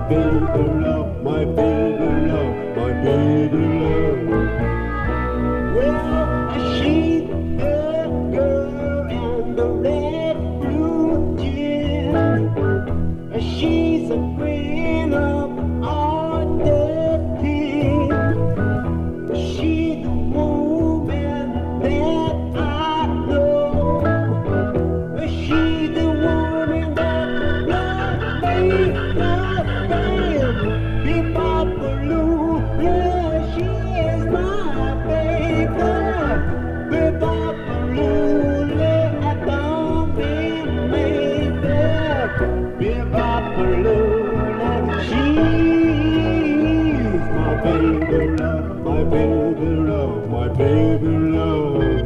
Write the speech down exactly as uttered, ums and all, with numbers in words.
baby love, my baby love, my baby love. Well, she's the girl in the red blue jeans. She's a queen of all the things. She's the woman that I know. She's the woman that loves me, loves me. Bebop Lula, she is my baby. Bebop Lula, I don't be maybe. Bebop Lula, she's my baby love, my baby love, my baby love.